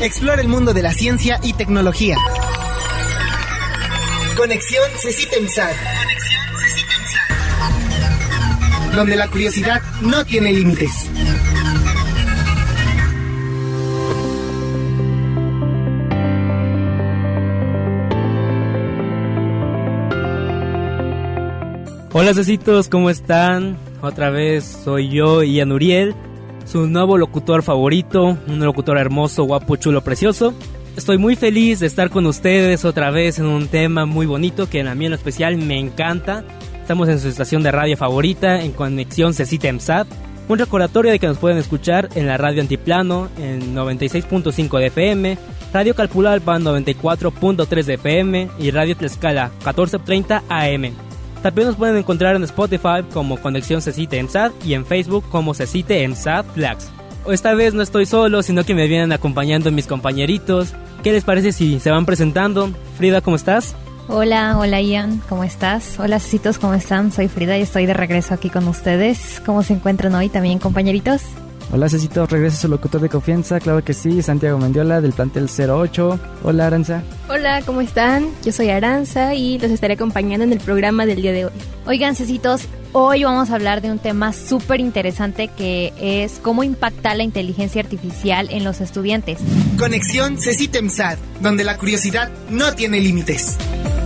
Explora el mundo de la ciencia y tecnología. Conexión CECITEMSAT. Donde la curiosidad no tiene límites. Hola cecitos, ¿cómo están? Otra vez soy yo, Ian Uriel, su nuevo locutor favorito, un locutor hermoso, guapo, chulo, precioso. Estoy muy feliz de estar con ustedes otra vez en un tema muy bonito que a mí en lo especial me encanta. Estamos en su estación de radio favorita, en Conexión CECITEMSAT. Un recordatorio de que nos pueden escuchar en la radio Antiplano, en 96.5 de FM, Radio Calpulalpa 94.3 de FM y Radio Tlaxcala 1430 AM. También nos pueden encontrar en Spotify como Conexión CECITEMSAT y en Facebook como CECITEMSAT Flags. Esta vez no estoy solo, sino que me vienen acompañando mis compañeritos. ¿Qué les parece si se van presentando? Frida, ¿cómo estás? Hola Ian, ¿cómo estás? Hola cecitos, ¿cómo están? Soy Frida y estoy de regreso aquí con ustedes. ¿Cómo se encuentran hoy también, compañeritos? Hola cecitos, regreso a su locutor de confianza, claro que sí, Santiago Mendiola del plantel 08. Hola Aranza. Hola, ¿cómo están? Yo soy Aranza y los estaré acompañando en el programa del día de hoy. Oigan cecitos, hoy vamos a hablar de un tema súper interesante que es cómo impacta la inteligencia artificial en los estudiantes. Conexión CECITEMSAT, donde la curiosidad no tiene límites.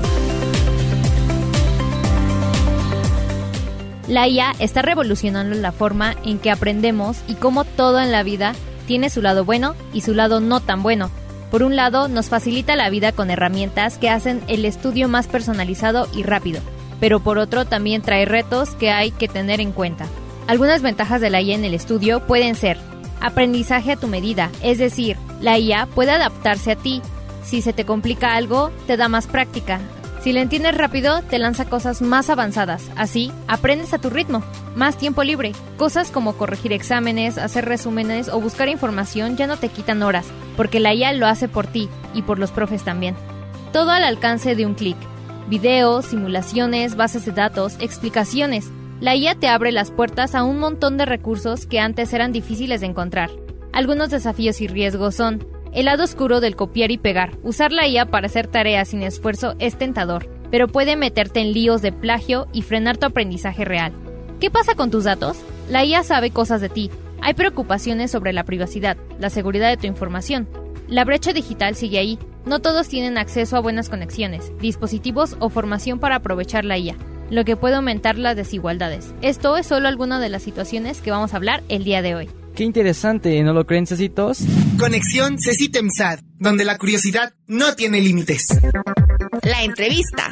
La IA está revolucionando la forma en que aprendemos y cómo todo en la vida tiene su lado bueno y su lado no tan bueno. Por un lado, nos facilita la vida con herramientas que hacen el estudio más personalizado y rápido, pero por otro también trae retos que hay que tener en cuenta. Algunas ventajas de la IA en el estudio pueden ser aprendizaje a tu medida, es decir, la IA puede adaptarse a ti. Si se te complica algo, te da más práctica. Si lo entiendes rápido, te lanza cosas más avanzadas. Así, aprendes a tu ritmo. Más tiempo libre. Cosas como corregir exámenes, hacer resúmenes o buscar información ya no te quitan horas, porque la IA lo hace por ti y por los profes también. Todo al alcance de un clic. Videos, simulaciones, bases de datos, explicaciones. La IA te abre las puertas a un montón de recursos que antes eran difíciles de encontrar. Algunos desafíos y riesgos son: el lado oscuro del copiar y pegar. Usar la IA para hacer tareas sin esfuerzo es tentador, pero puede meterte en líos de plagio y frenar tu aprendizaje real. ¿Qué pasa con tus datos? La IA sabe cosas de ti. Hay preocupaciones sobre la privacidad, la seguridad de tu información. La brecha digital sigue ahí. No todos tienen acceso a buenas conexiones, dispositivos o formación para aprovechar la IA, lo que puede aumentar las desigualdades. Esto es solo alguna de las situaciones que vamos a hablar el día de hoy. Qué interesante, ¿no lo creen, cecitos? Conexión CECITEMSAT, donde la curiosidad no tiene límites. La entrevista.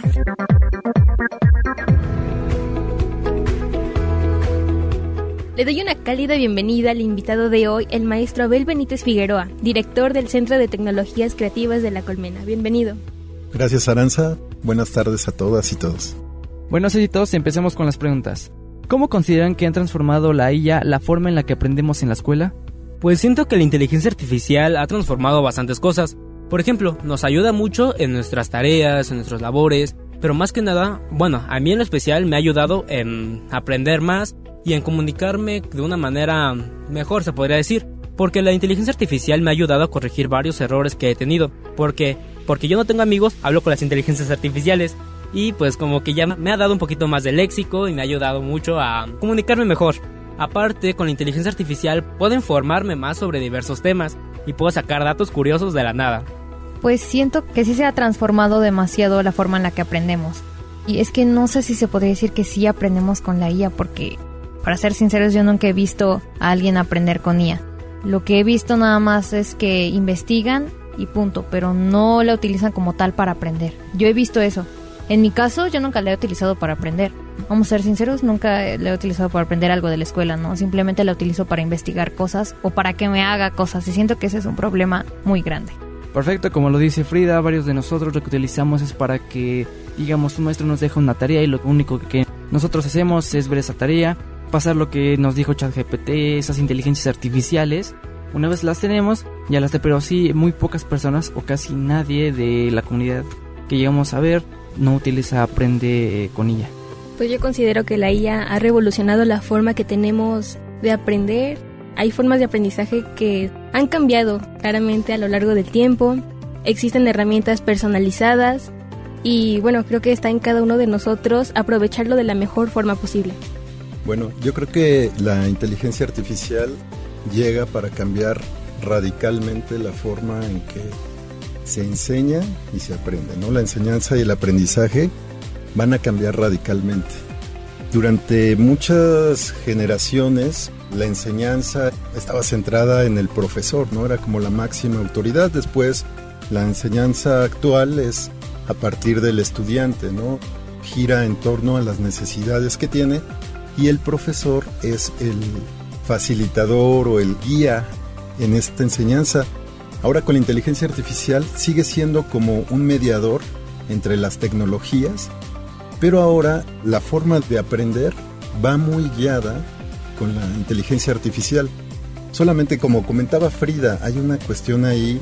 Le doy una cálida bienvenida al invitado de hoy, el maestro Abel Benítez Figueroa, director del Centro de Tecnologías Creativas de La Colmena. Bienvenido. Gracias, Aranza. Buenas tardes a todas y todos. Bueno, cecitos, empecemos con las preguntas. ¿Cómo consideran que han transformado la IA la forma en la que aprendemos en la escuela? Pues siento que la inteligencia artificial ha transformado bastantes cosas. Por ejemplo, nos ayuda mucho en nuestras tareas, en nuestras labores, pero más que nada, a mí en lo especial me ha ayudado en aprender más y en comunicarme de una manera mejor, se podría decir. Porque la inteligencia artificial me ha ayudado a corregir varios errores que he tenido. Porque yo no tengo amigos, hablo con las inteligencias artificiales. Y pues como que ya me ha dado un poquito más de léxico y me ha ayudado mucho a comunicarme mejor. Aparte, con la inteligencia artificial puedo informarme más sobre diversos temas y puedo sacar datos curiosos de la nada. Pues siento que sí se ha transformado demasiado la forma en la que aprendemos. Y es que no sé si se podría decir que sí aprendemos con la IA, porque, para ser sinceros, yo nunca he visto a alguien aprender con IA. Lo que he visto nada más es que investigan y punto, pero no la utilizan como tal para aprender. Yo he visto eso. En mi caso, yo nunca la he utilizado para aprender. Vamos a ser sinceros, nunca la he utilizado para aprender algo de la escuela, ¿no? Simplemente la utilizo para investigar cosas o para que me haga cosas. Y siento que ese es un problema muy grande. Perfecto, como lo dice Frida, varios de nosotros lo que utilizamos es para que, digamos, un maestro nos deja una tarea y lo único que nosotros hacemos es ver esa tarea, pasar lo que nos dijo ChatGPT, esas inteligencias artificiales. Una vez las tenemos, ya las pero sí, muy pocas personas o casi nadie de la comunidad que llegamos a ver no aprende con ella. Pues yo considero que la IA ha revolucionado la forma que tenemos de aprender hay formas de aprendizaje que han cambiado claramente a lo largo del tiempo. Existen herramientas personalizadas y bueno, creo que está en cada uno de nosotros aprovecharlo de la mejor forma posible. Bueno, yo creo que la inteligencia artificial llega para cambiar radicalmente la forma en que se enseña y se aprende, ¿no? La enseñanza y el aprendizaje van a cambiar radicalmente. Durante muchas generaciones, la enseñanza estaba centrada en el profesor, ¿no? Era como la máxima autoridad. Después, la enseñanza actual es a partir del estudiante, ¿no? Gira en torno a las necesidades que tiene y el profesor es el facilitador o el guía en esta enseñanza. Ahora con la inteligencia artificial sigue siendo como un mediador entre las tecnologías, pero ahora la forma de aprender va muy guiada con la inteligencia artificial. Solamente como comentaba Frida, hay una cuestión ahí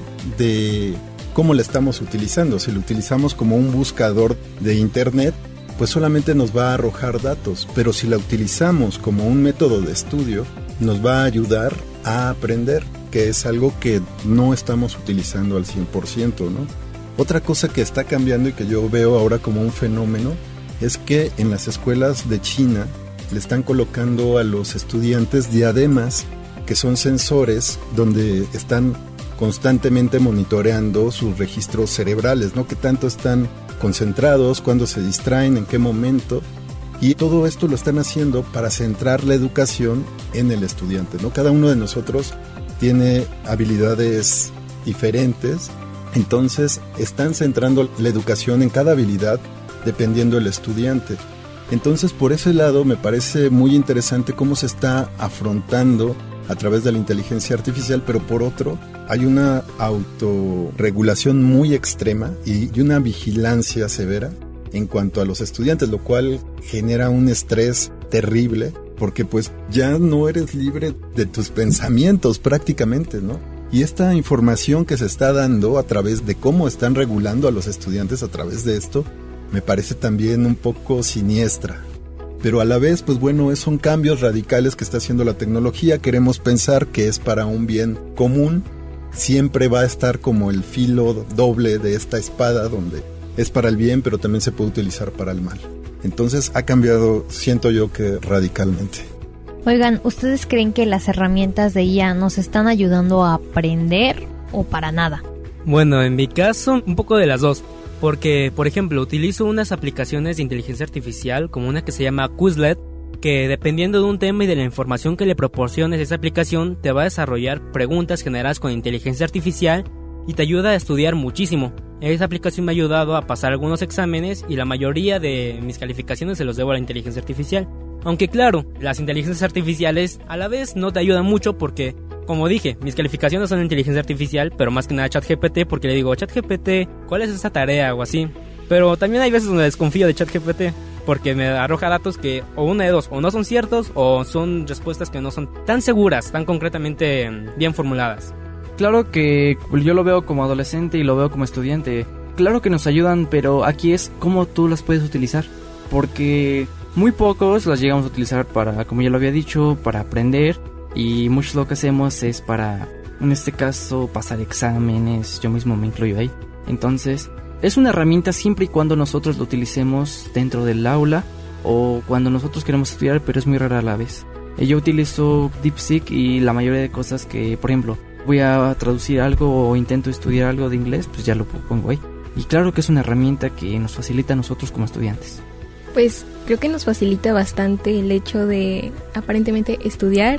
de cómo la estamos utilizando. Si lo utilizamos como un buscador de internet, pues solamente nos va a arrojar datos, pero si la utilizamos como un método de estudio, nos va a ayudar a aprender, que es algo que no estamos utilizando al 100%, ¿no? Otra cosa que está cambiando y que yo veo ahora como un fenómeno es que en las escuelas de China le están colocando a los estudiantes diademas, que son sensores donde están constantemente monitoreando sus registros cerebrales, ¿no? Qué tanto están concentrados, cuándo se distraen, en qué momento. Y todo esto lo están haciendo para centrar la educación en el estudiante, ¿no? Cada uno de nosotros tiene habilidades diferentes, entonces están centrando la educación en cada habilidad dependiendo del estudiante. Entonces, por ese lado me parece muy interesante cómo se está afrontando a través de la inteligencia artificial, pero por otro, hay una autorregulación muy extrema y una vigilancia severa en cuanto a los estudiantes, lo cual genera un estrés terrible, porque pues ya no eres libre de tus pensamientos prácticamente, ¿no? Y esta información que se está dando a través de cómo están regulando a los estudiantes a través de esto, me parece también un poco siniestra. Pero a la vez, pues bueno, son cambios radicales que está haciendo la tecnología. Queremos pensar que es para un bien común. Siempre va a estar como el filo doble de esta espada, donde es para el bien, pero también se puede utilizar para el mal. Entonces ha cambiado, siento yo, que radicalmente. Oigan, ¿ustedes creen que las herramientas de IA nos están ayudando a aprender o para nada? Bueno, en mi caso, un poco de las dos. Porque, por ejemplo, utilizo unas aplicaciones de inteligencia artificial como una que se llama Quizlet, que dependiendo de un tema y de la información que le proporciones a esa aplicación, te va a desarrollar preguntas generadas con inteligencia artificial y te ayuda a estudiar muchísimo. Esa aplicación me ha ayudado a pasar algunos exámenes y la mayoría de mis calificaciones se los debo a la inteligencia artificial. Aunque claro, las inteligencias artificiales a la vez no te ayudan mucho porque, como dije, mis calificaciones son de inteligencia artificial, pero más que nada ChatGPT, porque le digo, ChatGPT, ¿cuál es esta tarea? O así. Pero también hay veces donde desconfío de ChatGPT, porque me arroja datos que o una de dos, o no son ciertos, o son respuestas que no son tan seguras, tan concretamente bien formuladas. Claro que yo lo veo como adolescente y lo veo como estudiante. Claro que nos ayudan, pero aquí es cómo tú las puedes utilizar, porque muy pocos las llegamos a utilizar para, como ya lo había dicho, para aprender. Y mucho lo que hacemos es para, en este caso, pasar exámenes. Yo mismo me incluyo ahí. Entonces, es una herramienta siempre y cuando nosotros lo utilicemos dentro del aula o cuando nosotros queremos estudiar, pero es muy rara a la vez. Yo utilizo DeepSeek y la mayoría de cosas que, por ejemplo, voy a traducir algo o intento estudiar algo de inglés, pues ya lo pongo ahí. Y claro que es una herramienta que nos facilita a nosotros como estudiantes. Pues creo que nos facilita bastante el hecho de aparentemente estudiar,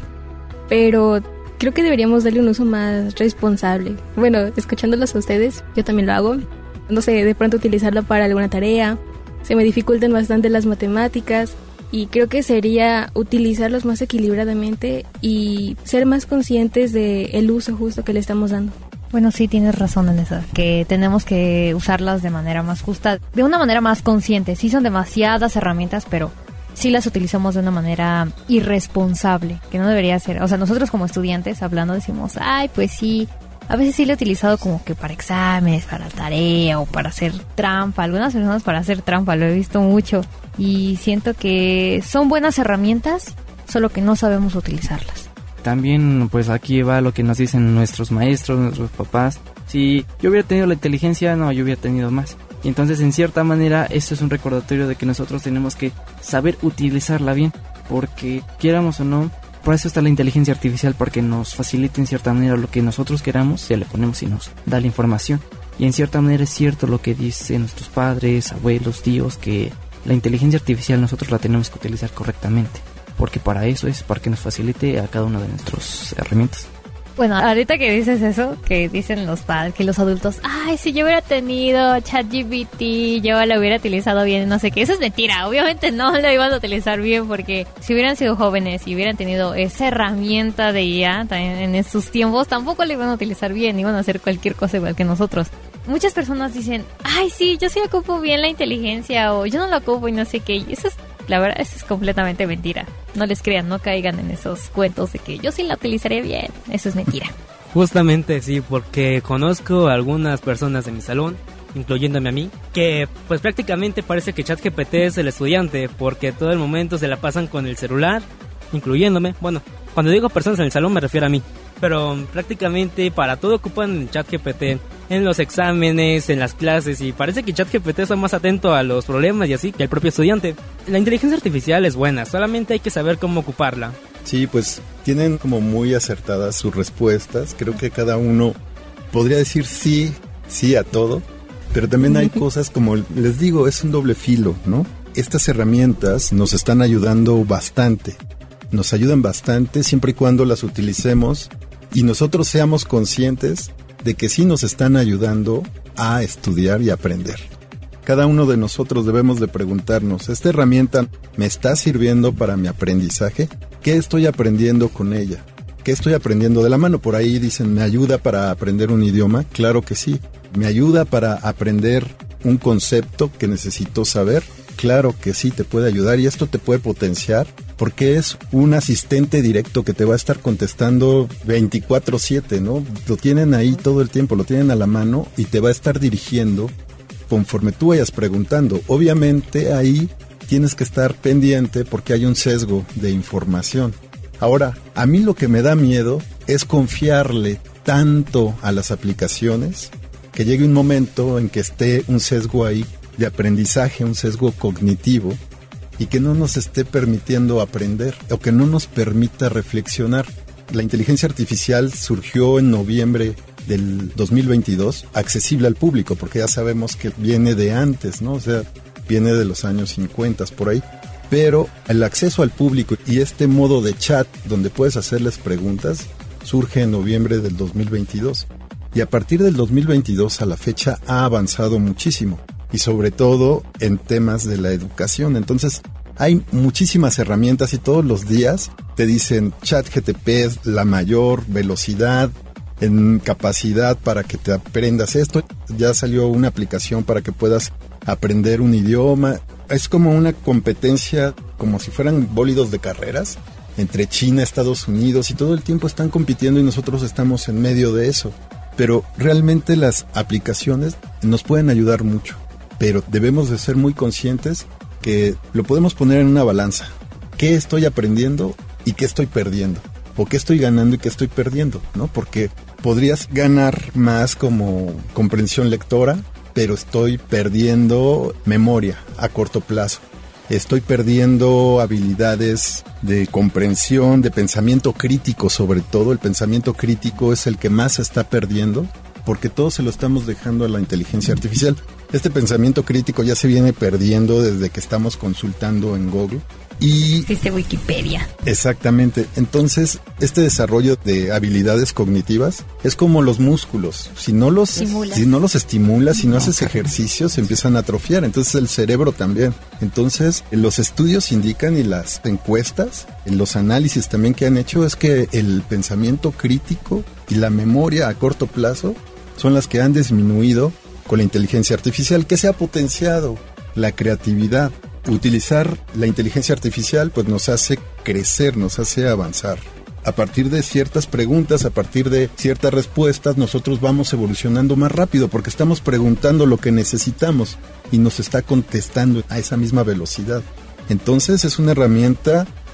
pero creo que deberíamos darle un uso más responsable. Bueno, escuchándolos a ustedes, yo también lo hago. No sé, de pronto utilizarlo para alguna tarea. Se me dificultan bastante las matemáticas y creo que sería utilizarlos más equilibradamente y ser más conscientes del uso justo que le estamos dando. Bueno, sí, tienes razón en eso, que tenemos que usarlas de manera más justa, de una manera más consciente. Sí son demasiadas herramientas, pero sí las utilizamos de una manera irresponsable, que no debería ser. O sea, nosotros como estudiantes hablando decimos, ay, pues sí, a veces sí lo he utilizado como que para exámenes, para tarea o para hacer trampa. Algunas personas para hacer trampa, lo he visto mucho. Y siento que son buenas herramientas, solo que no sabemos utilizarlas. también pues aquí va lo que nos dicen nuestros maestros, nuestros papás. Si yo hubiera tenido la inteligencia, no, yo hubiera tenido más. Y entonces en cierta manera esto es un recordatorio de que nosotros tenemos que saber utilizarla bien, porque quieramos o no, por eso está la inteligencia artificial, para que nos facilite en cierta manera lo que nosotros queramos, se le ponemos y nos da la información. Y en cierta manera es cierto lo que dicen nuestros padres, abuelos, tíos, que la inteligencia artificial nosotros la tenemos que utilizar correctamente, porque para eso es, para que nos facilite a cada una de nuestras herramientas. Bueno, ahorita que dices eso, que dicen los padres, que los adultos, ay, si yo hubiera tenido ChatGPT, yo lo hubiera utilizado bien, no sé qué, eso es mentira, obviamente no lo iban a utilizar bien, porque si hubieran sido jóvenes y hubieran tenido esa herramienta de IA en sus tiempos, tampoco lo iban a utilizar bien, iban a hacer cualquier cosa igual que nosotros. Muchas personas dicen, ay, sí, yo sí ocupo bien la inteligencia, o yo no la ocupo y no sé qué, y eso es, la verdad, eso es completamente mentira. No les crean, no caigan en esos cuentos de que yo sí la utilizaré bien. Eso es mentira. Justamente sí, porque conozco a algunas personas de mi salón, incluyéndome a mí, que pues prácticamente parece que ChatGPT es el estudiante, porque todo el momento se la pasan con el celular, incluyéndome. Bueno, cuando digo personas en el salón me refiero a mí, pero prácticamente para todo ocupan ChatGPT, en los exámenes, en las clases, y parece que ChatGPT está más atento a los problemas y así que el propio estudiante. La inteligencia artificial es buena, solamente hay que saber cómo ocuparla. Sí, pues tienen como muy acertadas sus respuestas. Creo que cada uno podría decir sí a todo, pero también hay cosas, como les digo, es un doble filo, ¿no? Estas herramientas nos están ayudando bastante, nos ayudan bastante siempre y cuando las utilicemos y nosotros seamos conscientes de que sí nos están ayudando a estudiar y aprender. Cada uno de nosotros debemos de preguntarnos, ¿esta herramienta me está sirviendo para mi aprendizaje? ¿Qué estoy aprendiendo con ella? ¿Qué estoy aprendiendo de la mano? Por ahí dicen, ¿me ayuda para aprender un idioma? Claro que sí. ¿Me ayuda para aprender un concepto que necesito saber? Claro que sí, te puede ayudar y esto te puede potenciar porque es un asistente directo que te va a estar contestando 24/7, ¿no? Lo tienen ahí todo el tiempo, lo tienen a la mano y te va a estar dirigiendo conforme tú vayas preguntando. Obviamente ahí tienes que estar pendiente porque hay un sesgo de información. Ahora, a mí lo que me da miedo es confiarle tanto a las aplicaciones que llegue un momento en que esté un sesgo ahí de aprendizaje, un sesgo cognitivo, y que no nos esté permitiendo aprender o que no nos permita reflexionar. La inteligencia artificial surgió en noviembre del 2022, accesible al público, porque ya sabemos que viene de antes, ¿no? O sea, viene de los años 50 por ahí. Pero el acceso al público y este modo de chat donde puedes hacerles preguntas surge en noviembre del 2022. Y a partir del 2022 a la fecha ha avanzado muchísimo. Y sobre todo en temas de la educación. Entonces hay muchísimas herramientas y todos los días te dicen ChatGPT es la mayor velocidad en capacidad para que te aprendas esto. Ya salió una aplicación para que puedas aprender un idioma. Es como una competencia, como si fueran bólidos de carreras entre China, Estados Unidos, y todo el tiempo están compitiendo y nosotros estamos en medio de eso. Pero realmente las aplicaciones nos pueden ayudar mucho. Pero debemos de ser muy conscientes que lo podemos poner en una balanza. ¿Qué estoy aprendiendo y qué estoy perdiendo? ¿O qué estoy ganando y qué estoy perdiendo? ¿No? Porque podrías ganar más como comprensión lectora, pero estoy perdiendo memoria a corto plazo. Estoy perdiendo habilidades de comprensión, de pensamiento crítico sobre todo. El pensamiento crítico es el que más se está perdiendo porque todo se lo estamos dejando a la inteligencia artificial. Este pensamiento crítico ya se viene perdiendo desde que estamos consultando en Google. Y existe Wikipedia. Exactamente. Entonces, este desarrollo de habilidades cognitivas es como los músculos. Si no los estimulas, si no haces ejercicio, se empiezan a atrofiar. Entonces, el cerebro también. Entonces, los estudios indican y las encuestas, los análisis también que han hecho es que el pensamiento crítico y la memoria a corto plazo son las que han disminuido con la inteligencia artificial, que se ha potenciado la creatividad. Utilizar la inteligencia artificial pues nos hace crecer, nos hace avanzar. A partir de ciertas preguntas, a partir de ciertas respuestas, nosotros vamos evolucionando más rápido porque estamos preguntando lo que necesitamos y nos está contestando a esa misma velocidad. Entonces es una herramienta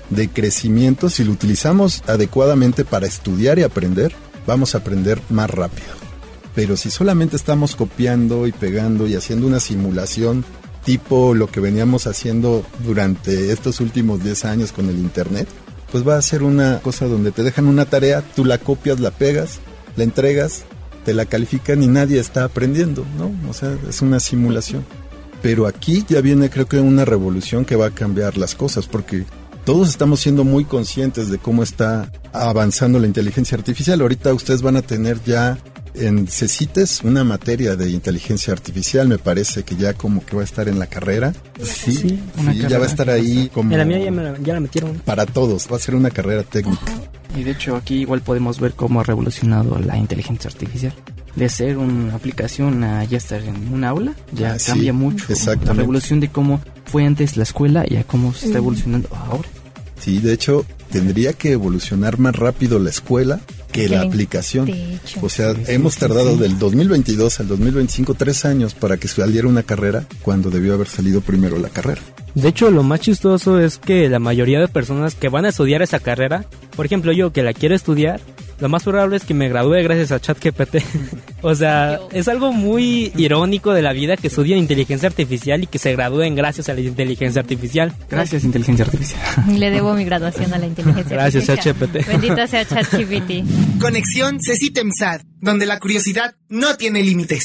de crecimiento. Si lo utilizamos adecuadamente para estudiar y aprender, vamos a aprender más rápido. Pero si solamente estamos copiando y pegando y haciendo una simulación tipo lo que veníamos haciendo durante estos últimos 10 años con el internet, pues va a ser una cosa donde te dejan una tarea, tú la copias, la pegas, la entregas, te la califican y nadie está aprendiendo, ¿no? O sea, es una simulación. Pero aquí ya viene, creo que una revolución que va a cambiar las cosas, porque todos estamos siendo muy conscientes de cómo está avanzando la inteligencia artificial. Ahorita ustedes van a tener ya en CECITES una materia de inteligencia artificial, me parece que ya como que va a estar en la carrera. Sí, ya va a estar ahí como... En la mía ya la metieron. Para todos, va a ser una carrera técnica. Y de hecho aquí igual podemos ver cómo ha revolucionado la inteligencia artificial. De ser una aplicación a ya estar en un aula, ya cambia mucho la revolución de cómo fue antes la escuela y a cómo se está evolucionando ahora. Sí, de hecho, tendría que evolucionar más rápido la escuela que la aplicación. O sea, hemos tardado del 2022 al 2025 3 años para que saliera una carrera cuando debió haber salido primero la carrera. De hecho, lo más chistoso es que la mayoría de personas que van a estudiar esa carrera, por ejemplo yo que la quiero estudiar, lo más probable es que me gradúe gracias a ChatGPT. O sea, es algo muy irónico de la vida que estudien inteligencia artificial y que se gradúen gracias a la inteligencia artificial. Gracias, inteligencia artificial. Le debo mi graduación a la inteligencia artificial. Gracias, ChatGPT. Bendito sea ChatGPT. Conexión CECITEMSAT, donde la curiosidad no tiene límites.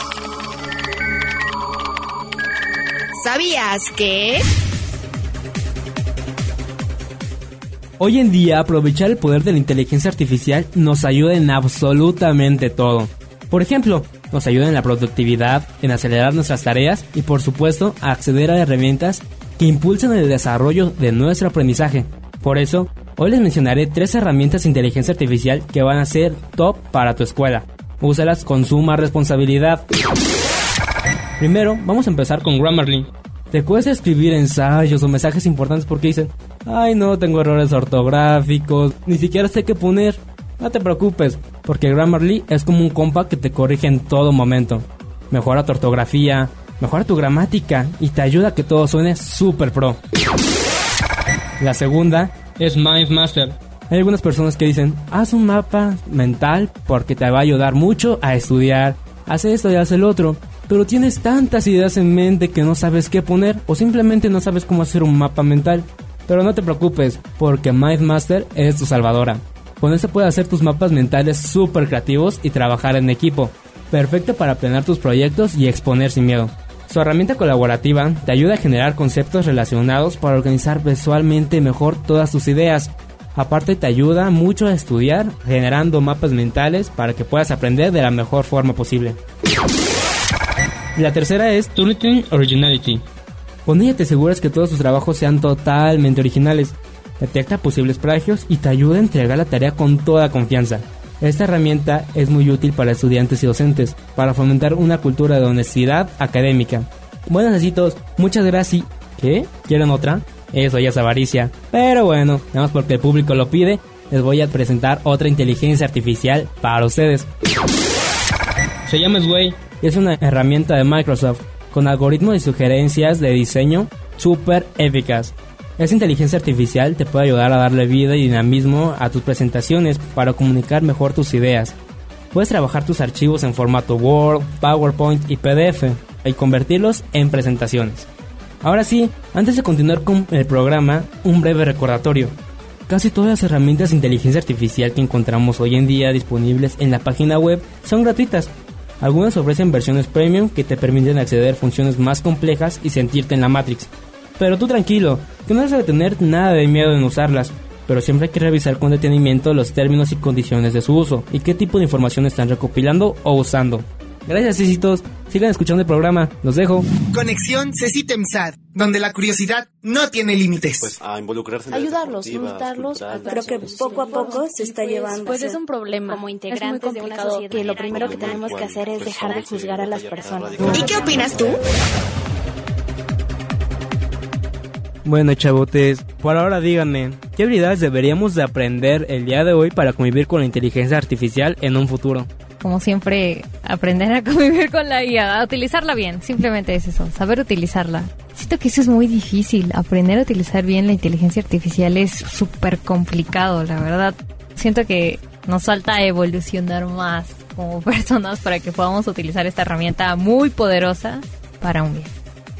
¿Sabías que? Hoy en día, aprovechar el poder de la inteligencia artificial nos ayuda en absolutamente todo. Por ejemplo, nos ayuda en la productividad, en acelerar nuestras tareas y, por supuesto, a acceder a herramientas que impulsan el desarrollo de nuestro aprendizaje. Por eso, hoy les mencionaré 3 herramientas de inteligencia artificial que van a ser top para tu escuela. Úsalas con suma responsabilidad. Primero, vamos a empezar con Grammarly. Te cuesta escribir ensayos o mensajes importantes porque dicen: ay, no, tengo errores ortográficos, ni siquiera sé qué poner. No te preocupes, porque Grammarly es como un compa que te corrige en todo momento. Mejora tu ortografía, mejora tu gramática y te ayuda a que todo suene super pro. La segunda es MindMaster. Hay algunas personas que dicen: haz un mapa mental porque te va a ayudar mucho a estudiar. Haz esto y haz el otro. Pero tienes tantas ideas en mente que no sabes qué poner o simplemente no sabes cómo hacer un mapa mental. Pero no te preocupes, porque MindMaster es tu salvadora. Con eso puedes hacer tus mapas mentales súper creativos y trabajar en equipo. Perfecto para planear tus proyectos y exponer sin miedo. Su herramienta colaborativa te ayuda a generar conceptos relacionados para organizar visualmente mejor todas tus ideas. Aparte te ayuda mucho a estudiar generando mapas mentales para que puedas aprender de la mejor forma posible. La tercera es Turnitin Originality. Con ella te aseguras que todos tus trabajos sean totalmente originales. Detecta posibles plagios y te ayuda a entregar la tarea con toda confianza. Esta herramienta es muy útil para estudiantes y docentes, para fomentar una cultura de honestidad académica. Bueno, necesitos, muchas gracias. ¿Qué? ¿Quieren otra? Eso ya es avaricia. Pero bueno, nada más porque el público lo pide, les voy a presentar otra inteligencia artificial para ustedes. Se llama Sway. Es una herramienta de Microsoft con algoritmos y sugerencias de diseño súper eficaz. Esta inteligencia artificial te puede ayudar a darle vida y dinamismo a tus presentaciones para comunicar mejor tus ideas. Puedes trabajar tus archivos en formato Word, PowerPoint y PDF y convertirlos en presentaciones. Ahora sí, antes de continuar con el programa, un breve recordatorio. Casi todas las herramientas de inteligencia artificial que encontramos hoy en día disponibles en la página web son gratuitas. Algunas ofrecen versiones premium que te permiten acceder a funciones más complejas y sentirte en la Matrix. Pero tú tranquilo, que no debes tener nada de miedo en usarlas, pero siempre hay que revisar con detenimiento los términos y condiciones de su uso y qué tipo de información están recopilando o usando. Gracias, éxitos. Sigan escuchando el programa. Los dejo. Conexión CECITEMSAT, donde la curiosidad no tiene límites. Pues a involucrarse en ayudarlos, invitarlos. Creo que poco a poco se está llevando. Pues es un problema. Como integrantes de una sociedad, que lo primero que tenemos que hacer es dejar de juzgar a las personas. ¿Y qué opinas tú? Bueno, chavotes, por ahora díganme, ¿qué habilidades deberíamos de aprender el día de hoy para convivir con la inteligencia artificial en un futuro? Como siempre, aprender a convivir con la IA, a utilizarla bien, simplemente es eso, saber utilizarla. siento que eso es muy difícil. Aprender a utilizar bien la inteligencia artificial es súper complicado, la verdad. Siento que nos falta evolucionar más como personas para que podamos utilizar esta herramienta muy poderosa para un bien.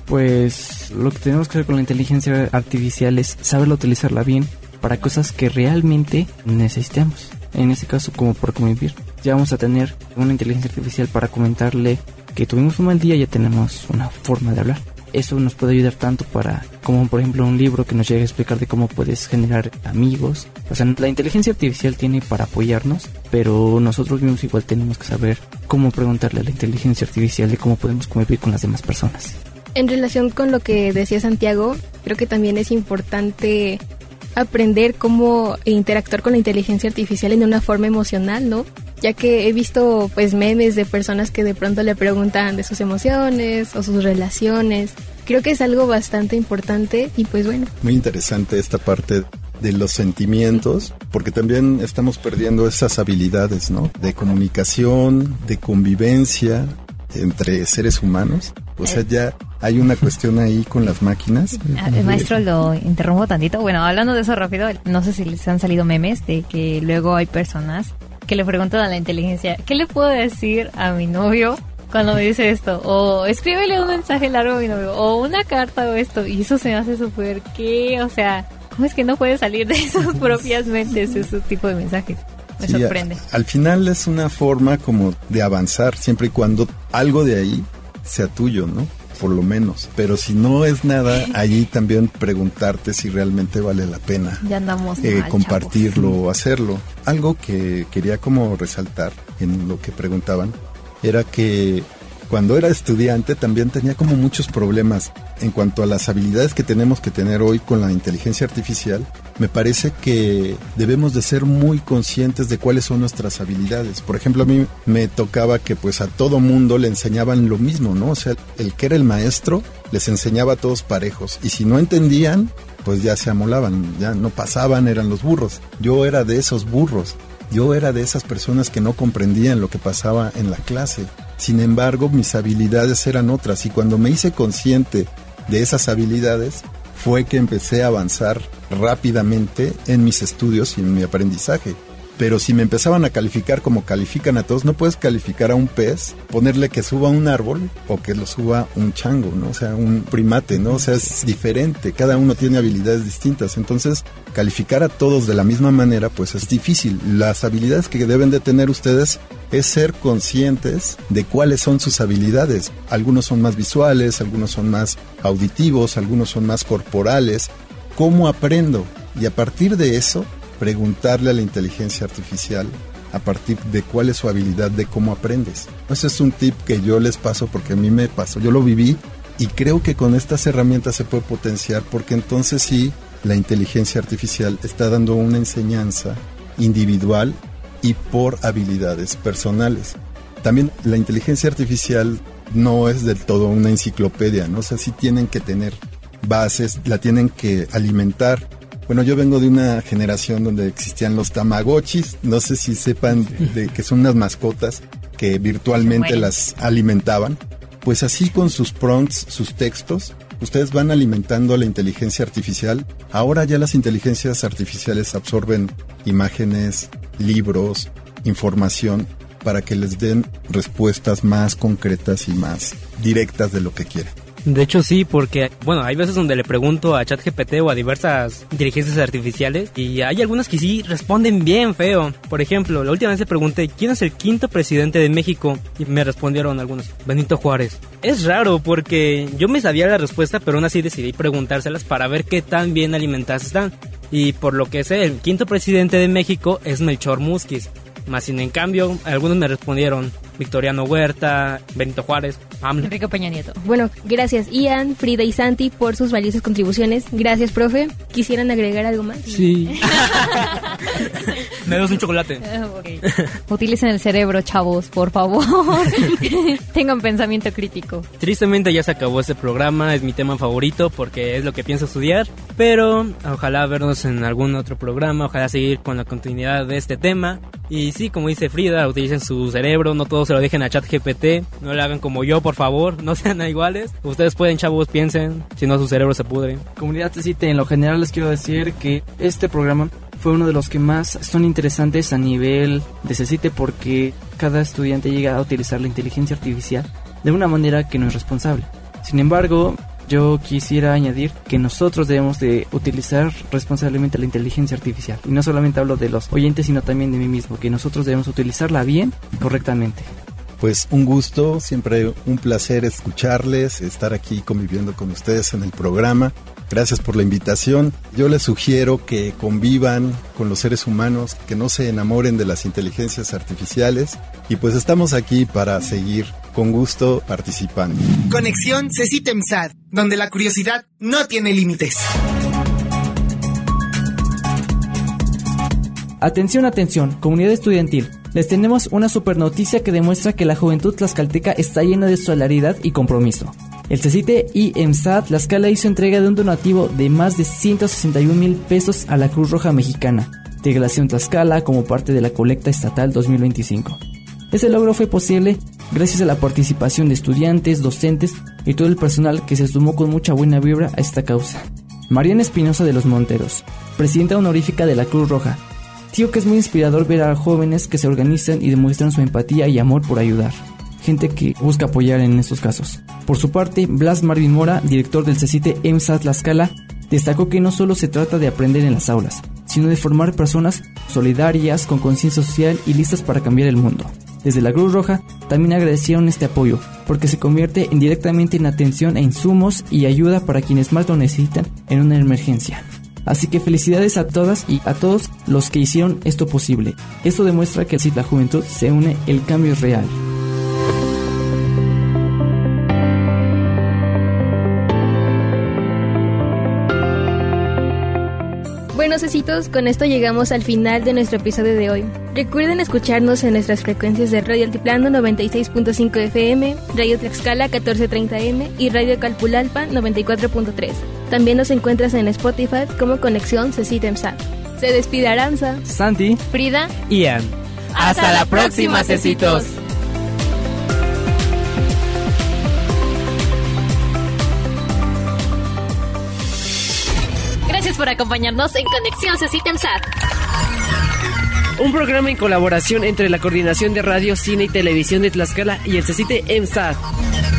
Pues lo que tenemos que hacer con la inteligencia artificial es saberla utilizarla bien para cosas que realmente necesitamos. En este caso, como por convivir. Ya vamos a tener una inteligencia artificial para comentarle que tuvimos un mal día, ya tenemos una forma de hablar. Eso nos puede ayudar tanto para, como por ejemplo un libro que nos llegue a explicar de cómo puedes generar amigos. O sea, la inteligencia artificial tiene para apoyarnos, pero nosotros mismos igual tenemos que saber cómo preguntarle a la inteligencia artificial de cómo podemos convivir con las demás personas. En relación con lo que decía Santiago, creo que también es importante aprender cómo interactuar con la inteligencia artificial en una forma emocional, ¿no? Ya que he visto pues memes de personas que de pronto le preguntan de sus emociones o sus relaciones. Creo que es algo bastante importante y pues bueno. Muy interesante esta parte de los sentimientos, porque también estamos perdiendo esas habilidades, ¿no? De comunicación, de convivencia entre seres humanos. O sea, ya hay una cuestión ahí con las máquinas. Maestro, lo interrumpo tantito. Bueno, hablando de eso rápido, no sé si les han salido memes de que luego hay personas que le preguntan a la inteligencia, ¿qué le puedo decir a mi novio cuando me dice esto? O escríbele un mensaje largo a mi novio, o una carta o esto. Y eso se me hace súper, ¿qué? O sea, ¿cómo es que no puede salir de sus propias mentes ese tipo de mensajes? Me sorprende. Al final es una forma como de avanzar, siempre y cuando algo de ahí sea tuyo, ¿no? Por lo menos. Pero si no es nada, allí también preguntarte si realmente vale la pena ya andamos compartirlo o hacerlo. Algo que quería como resaltar en lo que preguntaban era que cuando era estudiante también tenía como muchos problemas en cuanto a las habilidades que tenemos que tener hoy con la inteligencia artificial. Me parece que debemos de ser muy conscientes de cuáles son nuestras habilidades. Por ejemplo, a mí me tocaba que pues a todo mundo le enseñaban lo mismo, ¿no? O sea, el que era el maestro les enseñaba a todos parejos, y si no entendían, pues ya se amolaban, ya no pasaban, eran los burros. Yo era de esos burros. Yo era de esas personas que no comprendían lo que pasaba en la clase. Sin embargo, mis habilidades eran otras, y cuando me hice consciente de esas habilidades fue que empecé a avanzar rápidamente en mis estudios y en mi aprendizaje. Pero si me empezaban a calificar como califican a todos, no puedes calificar a un pez, ponerle que suba un árbol o que lo suba un chango, ¿no? O sea, un primate, ¿no? O sea, es diferente, cada uno tiene habilidades distintas. Entonces, calificar a todos de la misma manera, pues es difícil. Las habilidades que deben de tener ustedes es ser conscientes de cuáles son sus habilidades. Algunos son más visuales, algunos son más auditivos, algunos son más corporales. ¿Cómo aprendo? Y a partir de eso, preguntarle a la inteligencia artificial a partir de cuál es su habilidad, de cómo aprendes. Ese es un tip que yo les paso porque a mí me pasó, yo lo viví, y creo que con estas herramientas se puede potenciar, porque entonces sí, la inteligencia artificial está dando una enseñanza individual y por habilidades personales. También la inteligencia artificial no es del todo una enciclopedia, ¿no? O sea, sí tienen que tener bases, la tienen que alimentar. Bueno, yo vengo de una generación donde existían los tamagotchis, no sé si sepan de que son unas mascotas que virtualmente las alimentaban. Pues así con sus prompts, sus textos, ustedes van alimentando a la inteligencia artificial. Ahora ya las inteligencias artificiales absorben imágenes, libros, información para que les den respuestas más concretas y más directas de lo que quieren. De hecho sí, porque bueno, hay veces donde le pregunto a ChatGPT o a diversas inteligencias artificiales y hay algunas que sí responden bien feo. Por ejemplo, la última vez le pregunté ¿quién es el quinto presidente de México? Y me respondieron algunos, Benito Juárez. Es raro porque yo me sabía la respuesta, pero aún así decidí preguntárselas para ver qué tan bien alimentadas están. Y por lo que sé, el quinto presidente de México es Melchor Musquiz. Más sin en cambio, algunos me respondieron Victoriano Huerta, Benito Juárez, AMLO. Enrique Peña Nieto. Bueno, gracias Ian, Frida y Santi por sus valiosas contribuciones. Gracias, profe. ¿Quisieran agregar algo más? Sí. Me das un chocolate. Okay. Utilicen el cerebro, chavos, por favor. Tengan pensamiento crítico. Tristemente ya se acabó este programa, es mi tema favorito porque es lo que pienso estudiar, pero ojalá vernos en algún otro programa, ojalá seguir con la continuidad de este tema. Y sí, como dice Frida, utilicen su cerebro, no todos se lo dejen a ChatGPT, no le hagan como yo, por favor, no sean iguales. Ustedes pueden, chavos, piensen, si no su cerebro se pudre. Comunidad CECITE, en lo general les quiero decir que este programa fue uno de los que más son interesantes a nivel de CECITE porque cada estudiante llega a utilizar la inteligencia artificial de una manera que no es responsable. Sin embargo, yo quisiera añadir que nosotros debemos de utilizar responsablemente la inteligencia artificial. Y no solamente hablo de los oyentes, sino también de mí mismo, que nosotros debemos utilizarla bien y correctamente. Pues un gusto, siempre un placer escucharles, estar aquí conviviendo con ustedes en el programa. Gracias por la invitación. Yo les sugiero que convivan con los seres humanos, que no se enamoren de las inteligencias artificiales. Y pues estamos aquí para seguir con gusto participando. Conexión CECITE-EMSAT, donde la curiosidad no tiene límites. Atención, atención, comunidad estudiantil. Les tenemos una super noticia que demuestra que la juventud tlaxcalteca está llena de solidaridad y compromiso. El CECITE y EMSAT Tlaxcala hizo entrega de un donativo de más de 161,000 pesos a la Cruz Roja Mexicana, Delegación Tlaxcala, como parte de la colecta estatal 2025. Ese logro fue posible gracias a la participación de estudiantes, docentes y todo el personal que se sumó con mucha buena vibra a esta causa. Mariana Espinosa de los Monteros, presidenta honorífica de la Cruz Roja, dijo que es muy inspirador ver a jóvenes que se organizan y demuestran su empatía y amor por ayudar. Gente que busca apoyar en estos casos. Por su parte, Blas Marvin Mora, director del CECITE EMSAT Tlaxcala, destacó que no solo se trata de aprender en las aulas, sino de formar personas solidarias, con conciencia social y listas para cambiar el mundo. Desde la Cruz Roja también agradecieron este apoyo, porque se convierte indirectamente en atención e insumos y ayuda para quienes más lo necesitan en una emergencia. Así que felicidades a todas y a todos los que hicieron esto posible. Esto demuestra que si la juventud se une, el cambio es real. Bueno, cecitos, con esto llegamos al final de nuestro episodio de hoy. Recuerden escucharnos en nuestras frecuencias de Radio Altiplano 96.5 FM, Radio Tlaxcala 1430M y Radio Calpulalpan 94.3. También nos encuentras en Spotify como Conexión CECITE-EMSAT. Se despide Aranza, Santi, Frida, Ian. ¡Hasta la próxima, cecitos! Gracias por acompañarnos en Conexión CECITE-EMSAT. Un programa en colaboración entre la Coordinación de Radio, Cine y Televisión de Tlaxcala y el CECITE-EMSAT.